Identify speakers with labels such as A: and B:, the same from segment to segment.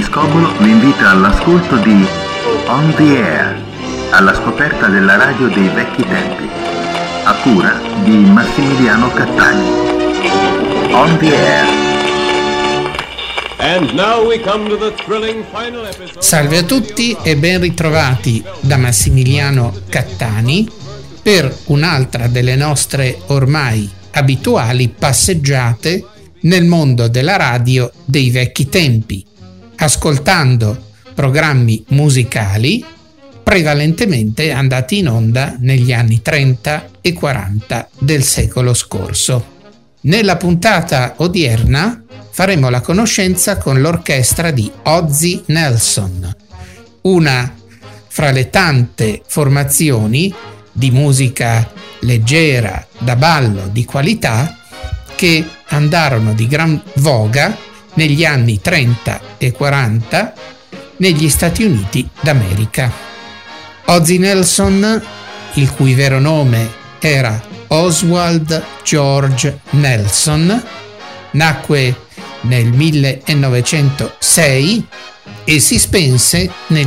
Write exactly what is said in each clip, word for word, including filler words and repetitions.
A: Scobolo vi invita all'ascolto di On the Air, alla scoperta della radio dei vecchi tempi, a cura di Massimiliano Cattani. On the Air.
B: And now we come to the thrilling final episode.
C: Salve a tutti e ben ritrovati da Massimiliano Cattani per un'altra delle nostre ormai abituali passeggiate nel mondo della radio dei vecchi tempi, ascoltando programmi musicali prevalentemente andati in onda negli anni trenta e quaranta del secolo scorso. Nella puntata odierna faremo la conoscenza con l'orchestra di Ozzie Nelson, una fra le tante formazioni di musica leggera, da ballo, di qualità, che andarono di gran voga negli anni trenta e quaranta negli Stati Uniti d'America. Ozzie Nelson, il cui vero nome era Oswald George Nelson, nacque nel millenovecentosei e si spense nel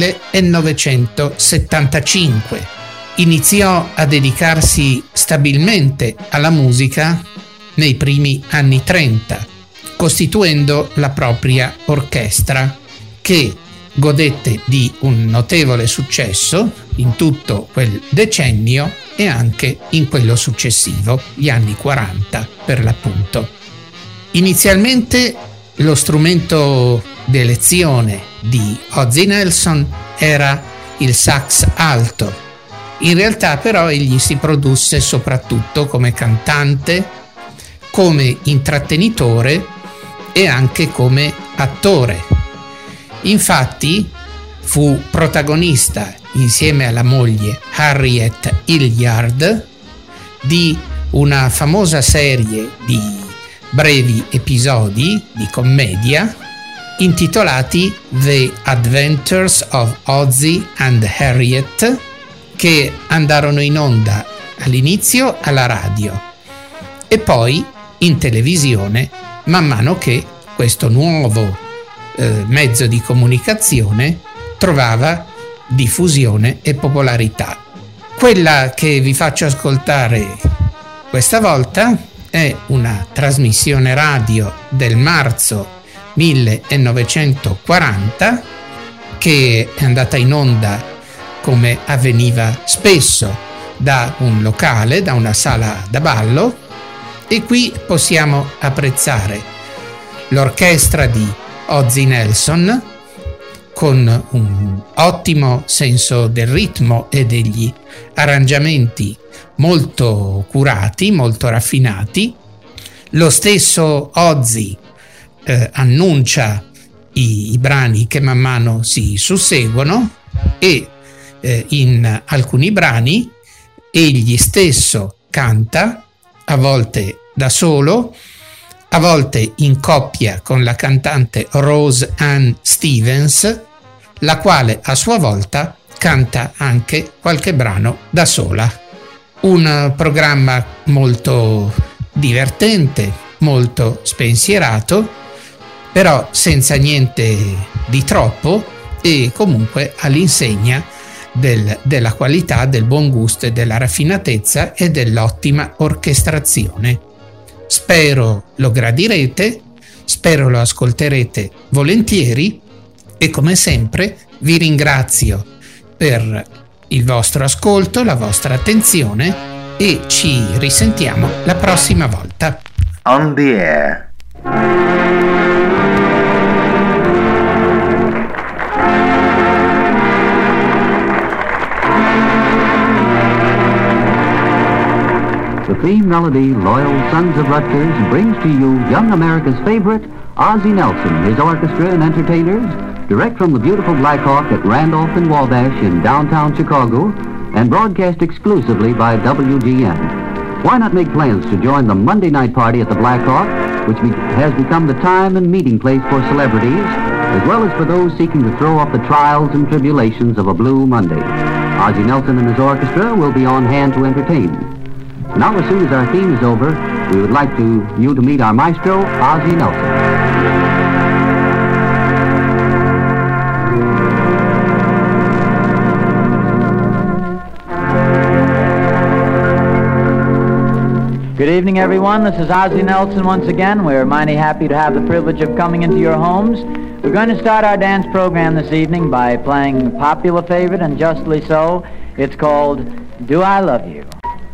C: millenovecentosettantacinque. Iniziò a dedicarsi stabilmente alla musica nei primi anni trenta, costituendo la propria orchestra, che godette di un notevole successo in tutto quel decennio e anche in quello successivo, gli anni quaranta per l'appunto. Inizialmente lo strumento d'elezione di Ozzie Nelson era il sax alto. In realtà però egli si produsse soprattutto come cantante, come intrattenitore e anche come attore. Infatti fu protagonista, insieme alla moglie Harriet Hilliard, di una famosa serie di brevi episodi di commedia intitolati The Adventures of Ozzie and Harriet, che andarono in onda all'inizio alla radio e poi in televisione man mano che questo nuovo eh, mezzo di comunicazione trovava diffusione e popolarità. Quella che vi faccio ascoltare questa volta è una trasmissione radio del marzo millenovecentoquaranta che è andata in onda, come avveniva spesso, da un locale, da una sala da ballo, e qui possiamo apprezzare l'orchestra di Ozzie Nelson con un ottimo senso del ritmo e degli arrangiamenti molto curati, molto raffinati. Lo stesso Ozzie eh, annuncia i, i brani che man mano si susseguono e eh, in alcuni brani egli stesso canta, a volte da solo, a volte in coppia con la cantante Rose Ann Stevens, la quale a sua volta canta anche qualche brano da sola. Un programma molto divertente, molto spensierato, però senza niente di troppo e comunque all'insegna del, della qualità, del buon gusto e della raffinatezza e dell'ottima orchestrazione. Spero lo gradirete, spero lo ascolterete volentieri e come sempre vi ringrazio per il vostro ascolto, la vostra attenzione e ci risentiamo la prossima volta.
A: On the Air.
D: The theme melody, Loyal Sons of Rutgers, brings to you young America's favorite, Ozzie Nelson, his orchestra and entertainers, direct from the beautiful Black Hawk at Randolph and Wabash in downtown Chicago, and broadcast exclusively by W G N. Why not make plans to join the Monday night party at the Black Hawk, which be- has become the time and meeting place for celebrities, as well as for those seeking to throw off the trials and tribulations of a Blue Monday. Ozzie Nelson and his orchestra will be on hand to entertain. Now, as soon as our theme is over, we would like to you to meet our maestro, Ozzie Nelson.
E: Good evening, everyone. This is Ozzie Nelson once again. We're mighty happy to have the privilege of coming into your homes. We're going to start our dance program this evening by playing a popular favorite, and justly so. It's called Do I Love You?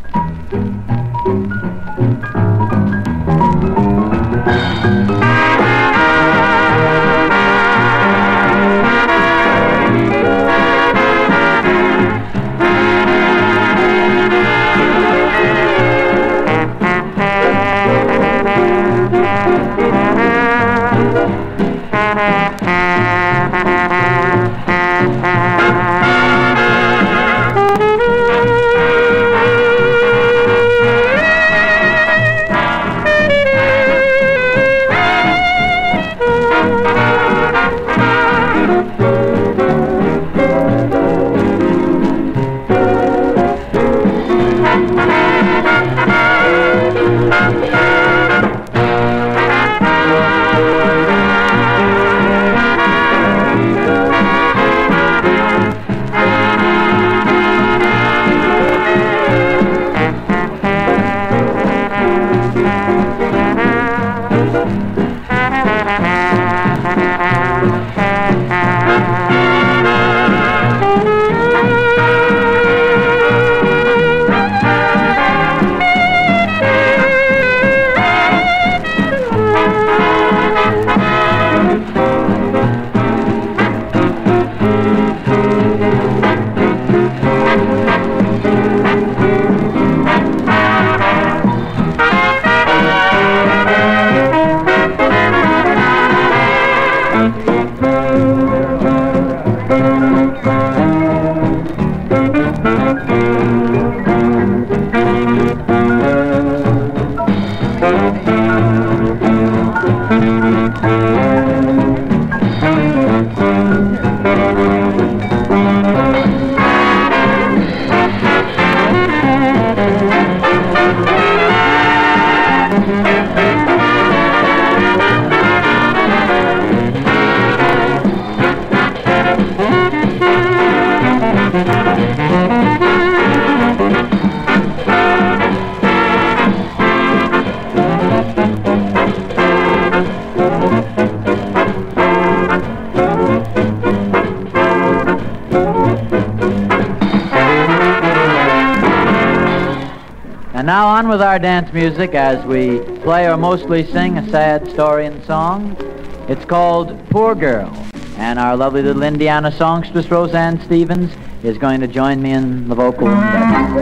E: Now on with our dance music as we play or mostly sing a sad story and song. It's called Poor Girl, and our lovely little Indiana songstress Roseanne Stevens is going to join me in the vocal endeavor.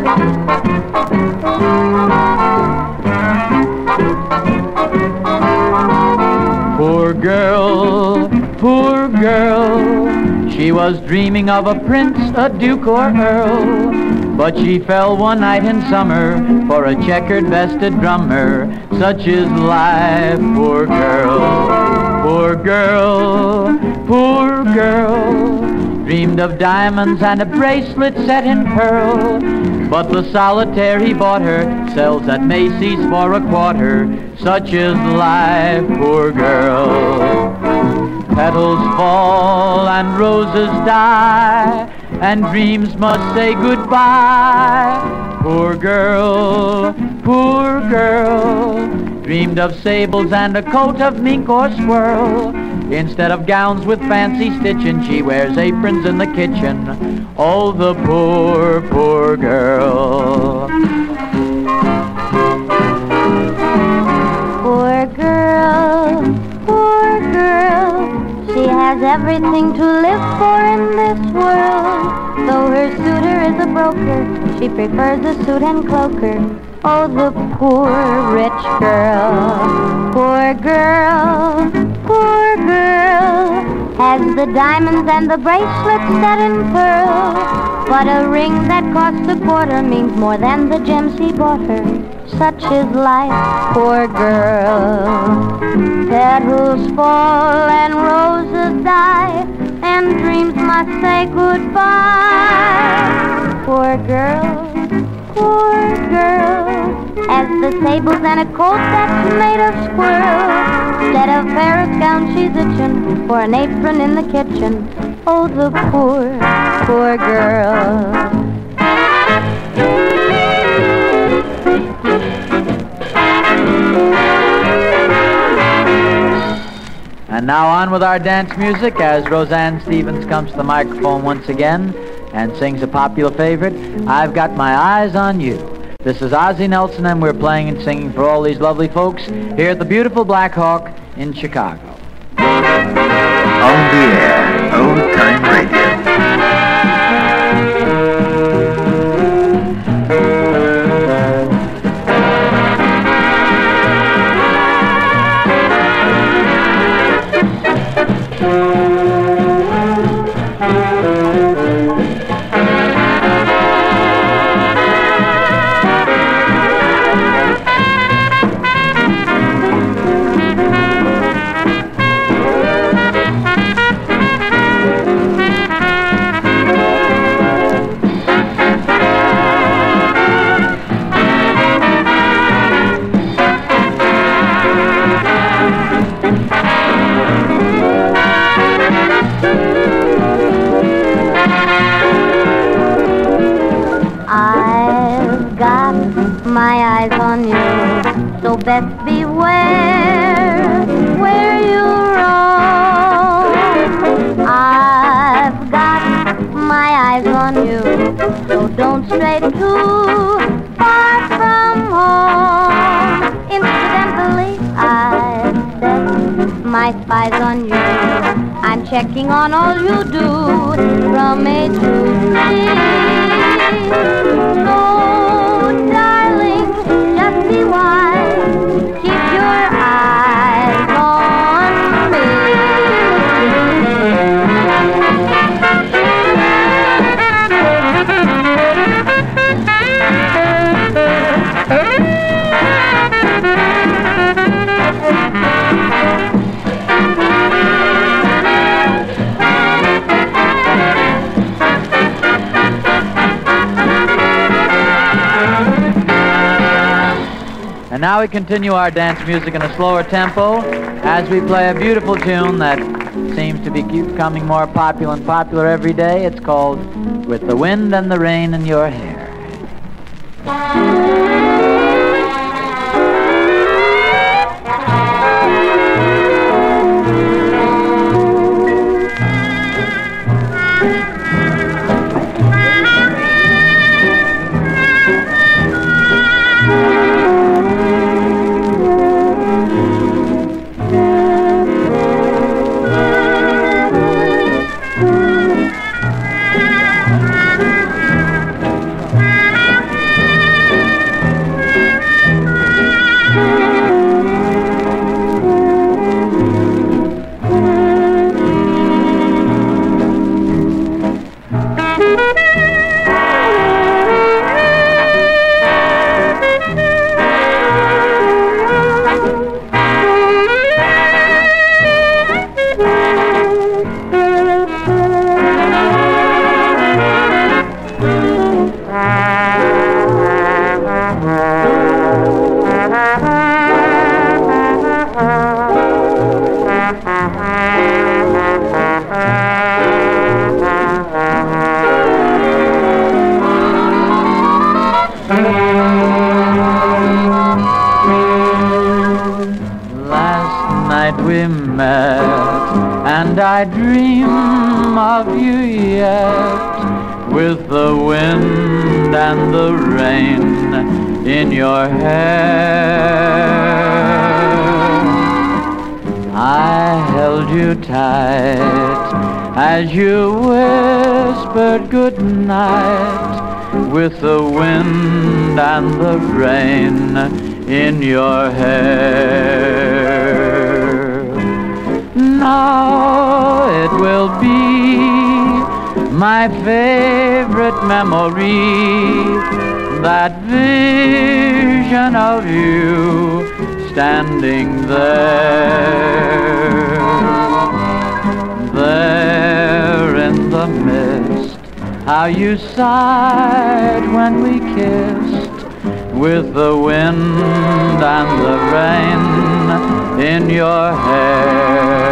E: Poor girl, poor girl, she was dreaming of a prince, a duke or earl. But she fell one night in summer for a checkered vested drummer. Such is life, poor girl, poor girl, poor girl. Dreamed of diamonds and a bracelet set in pearl. But the solitaire he bought her sells at Macy's for a quarter. Such is life, poor girl. Petals fall and roses die, and dreams must say goodbye. Poor girl, poor girl, dreamed of sables and a coat of mink or squirrel. Instead of gowns with fancy stitching, she wears aprons in the kitchen. Oh, the poor, poor girl.
F: Poor girl, poor girl, she has everything to live for in this world. Though her suitor is a broker, she prefers a suit and cloaker. Oh, the poor rich girl. Poor girl, poor girl, has the diamonds and the bracelets set in pearl. But a ring that costs a quarter means more than the gems he bought her. Such is life, poor girl. Petals fall and roses die, and dreams must say goodbye. Poor girl, poor girl, has the sables and a coat that's made of squirrel. Instead of Paris gown, she's itching for an apron in the kitchen. Oh, the poor, poor girl.
E: And now on with our dance music as Roseanne Stevens comes to the microphone once again and sings a popular favorite, I've Got My Eyes on You. This is Ozzie Nelson, and we're playing and singing for all these lovely folks here at the beautiful Black Hawk in Chicago.
A: On the air, Old Time Radio.
F: Best beware where you roam. I've got my eyes on you, so don't stray too far from home. Incidentally, I've set my spies on you. I'm checking on all you do from A to Z. So, darling, just be wise. Keep your eyes on me.
E: And now we continue our dance music in a slower tempo as we play a beautiful tune that seems to be becoming more popular and popular every day. It's called With the Wind and the Rain in Your Hair. And I dream of you yet, with the wind and the rain in your hair. I held you tight as you whispered good night, with the wind and the rain in your hair. Now it will be my favorite memory, that vision of you standing there, there in the mist. How you sighed when we kissed, with the wind and the rain in your hair.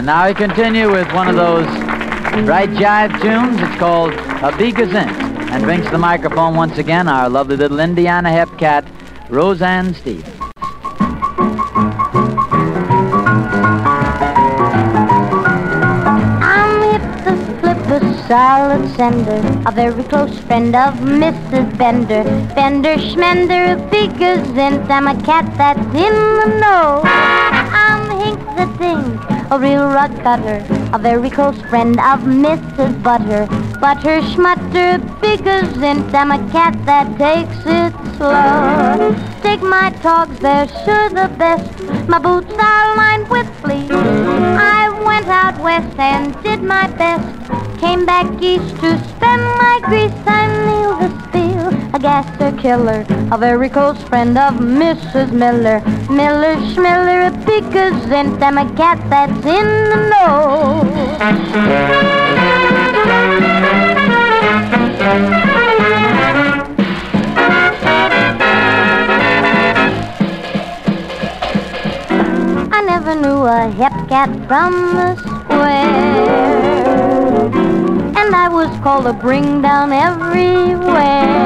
E: Now we continue with one of those bright jive tunes. It's called A Bee Gazint, and brings to the microphone once again our lovely little Indiana hep cat, Roseanne Stevens.
F: I'm hip the flipper solid sender, a very close friend of Missus Bender. Bender Schmender, a bee gazint, I'm a cat that's in the know. I'm Hink the Dink, a real rug cutter, a very close friend of Missus Butter. Butter Schmutter, big gazint, I'm a cat that takes it slow. Take my togs, they're sure the best, my boots are lined with fleece. I went out west and did my best, came back east to spend my grease. I'm Neil the Spiel, a gasser killer, a very close friend of Missus Miller. Miller Schmiller, a big gazint, I'm a cat that's in the know. I never knew a hep cat from the square, and I was called a bring down everywhere.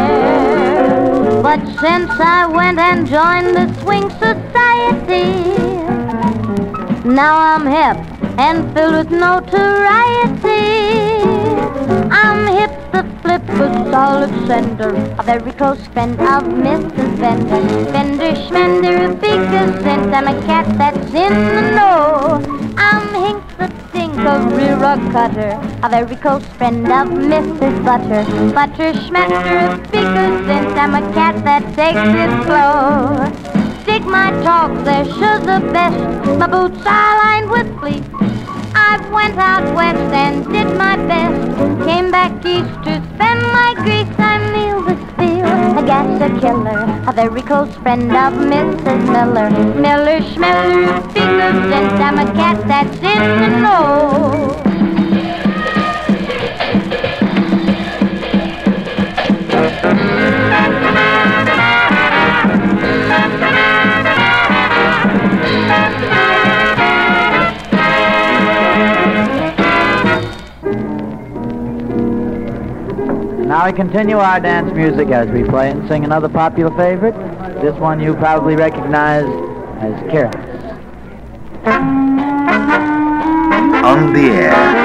F: But since I went and joined the swing society, now I'm hip and filled with notoriety. I'm hip the flipper solid sender, a very close friend of Missus Bender. Bender Schmender, a big gazint, I'm a cat that's in the know. I'm Hink the Dink, a real rug cutter, a very close friend of Missus Butter. Butter Schmetter, a big gazint, I'm a cat that takes it slow. Dig my togs, they're sure the best, my boots are lined with fleece. I went out west and did my best, came back east to spend my grease. I'm Neil the Spiel, a gasser killer, a very close friend of Missus Miller. Miller Schmiller, big gazint, I'm a cat that's in the know.
E: Now we continue our dance music as we play and sing another popular favorite. This one you probably recognize as Careless.
A: On the Air.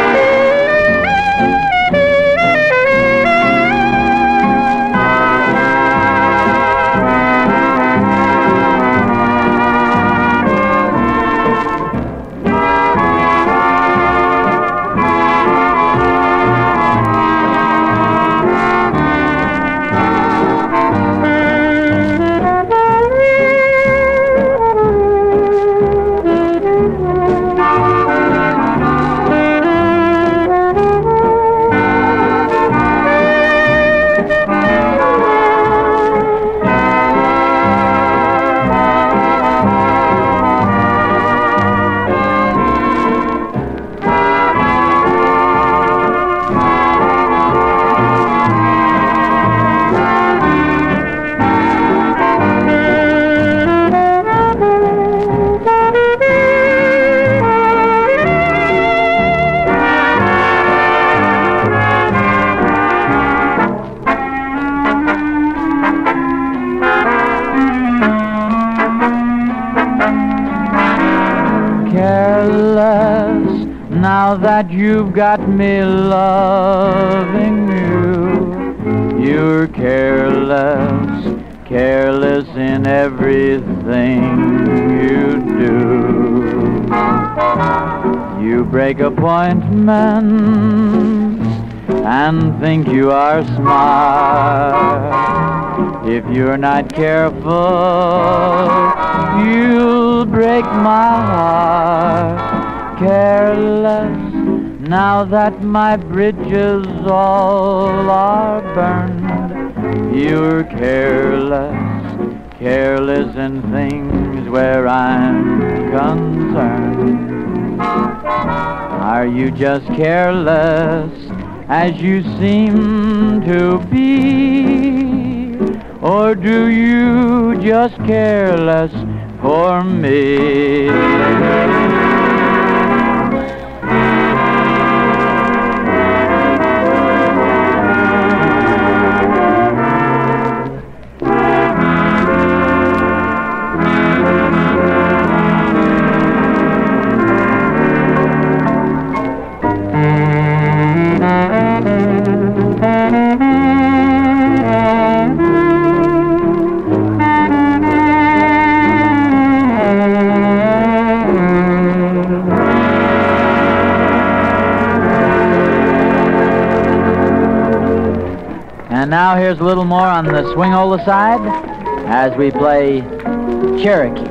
E: Now that you've got me loving you, you're careless, careless in everything you do. You break appointments and think you are smart. If you're not careful, you'll break my heart. Careless, now that my bridges all are burned. You're careless, careless in things where I'm concerned. Are you just careless as you seem to be? Or do you just care less for me? here's a little more on the swingola side as we play Cherokee.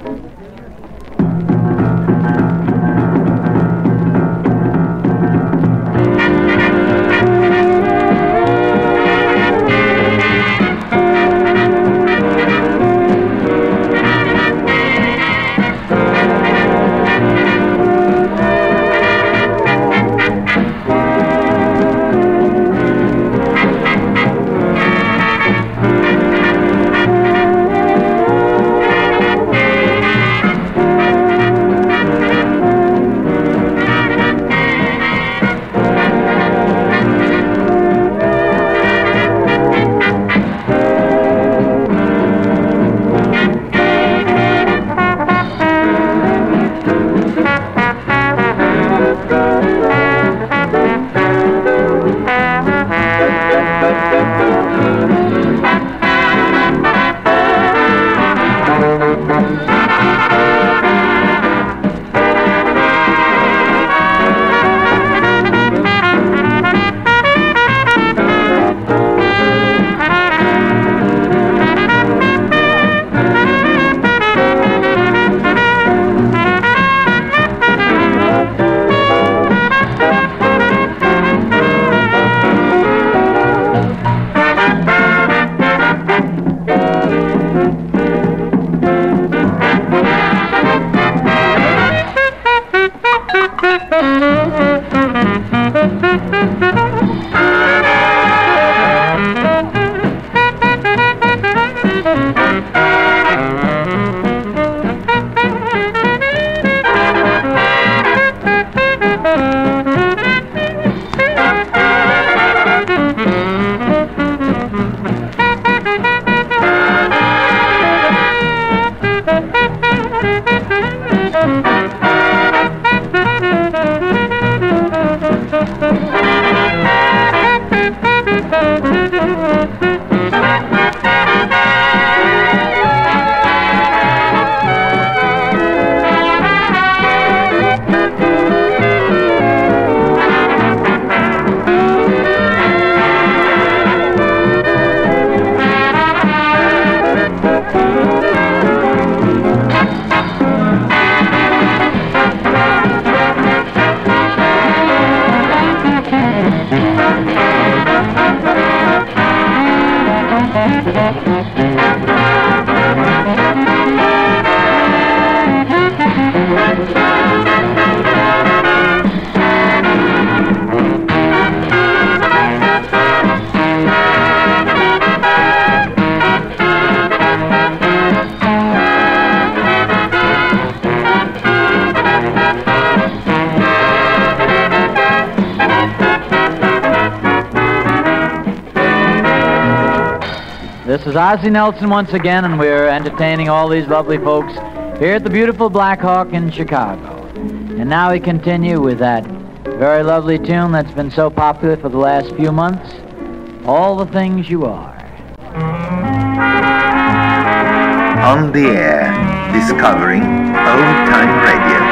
E: This is Ozzie Nelson once again, and we're entertaining all these lovely folks here at the beautiful Black Hawk in Chicago. And now we continue with that very lovely tune that's been so popular for the last few months, All the Things You Are.
A: On the air, discovering old-time radio.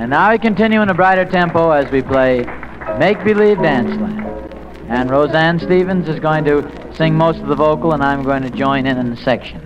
E: And now we continue in a brighter tempo as we play Make Believe Danceland. And Roseanne Stevens is going to sing most of the vocal, and I'm going to join in in the sections.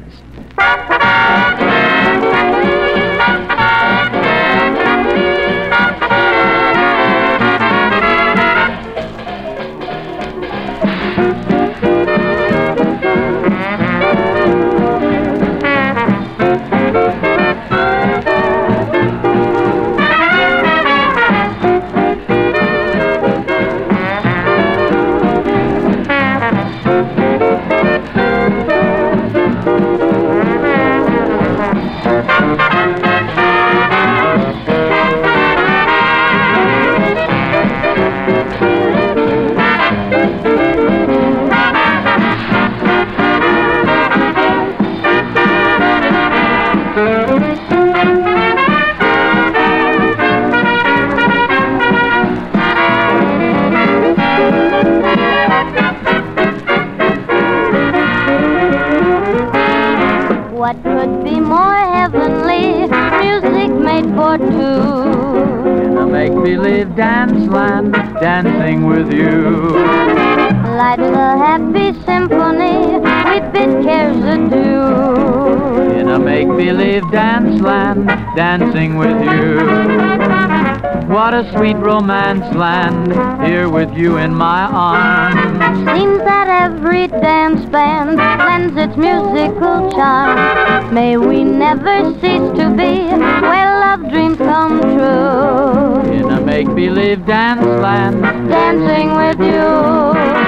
F: What could be more heavenly? Music made for two.
E: In a make-believe dance land, dancing with you.
F: Life's a happy symphony, we bid cares adieu.
E: In a make-believe dance land, dancing with you. What a sweet romance land, here with you in my arms.
F: Seems that every dance band lends its musical charm. May we never cease to be where love dreams come true.
E: In a make-believe dance land,
F: Dancing with you.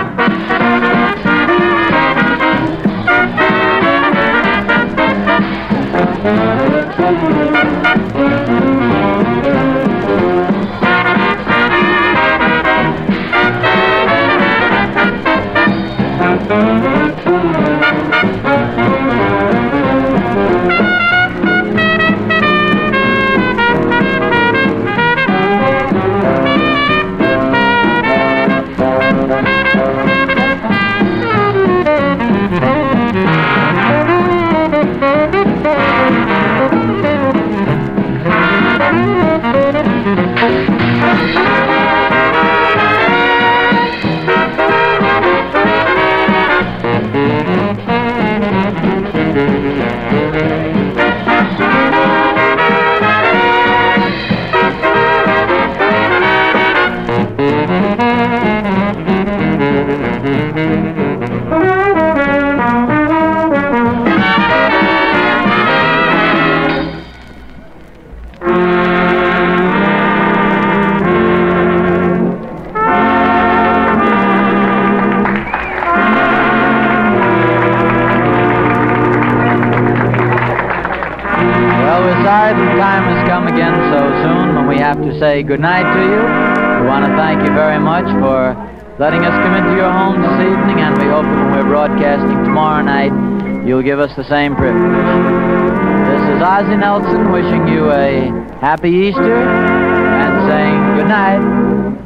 E: Say goodnight to you. We want to thank you very much for letting us come into your home this evening, and we hope that when we're broadcasting tomorrow night, you'll give us the same privilege. This is Ozzie Nelson wishing you a happy Easter and saying goodnight.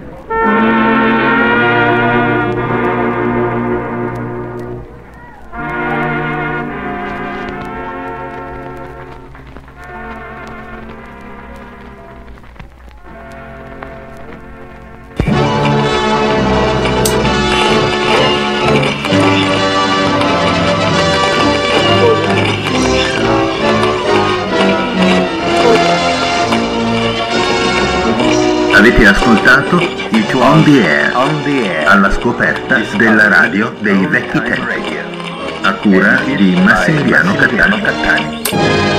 A: Avete ascoltato On the Air, On the Air, alla scoperta della radio dei vecchi tempi, a cura di Massimiliano Cattani.